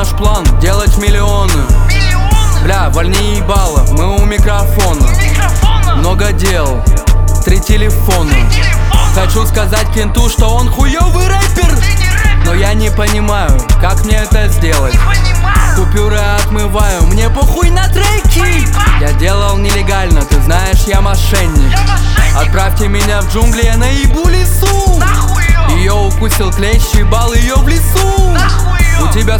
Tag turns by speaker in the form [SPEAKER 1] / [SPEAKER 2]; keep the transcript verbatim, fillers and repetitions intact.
[SPEAKER 1] наш план делать миллионы. Бля, вольни ебало, мы у микрофона. Много дел, три телефона. Хочу сказать кенту, что он хуёвый рэпер, но я не понимаю, как мне это сделать. Купюры отмываю, мне похуй на треки. Я делал нелегально, ты знаешь, я мошенник. Отправьте меня в джунгли, я наебу лесу. Ее укусил клещ, ебал ее в лесу. У тебя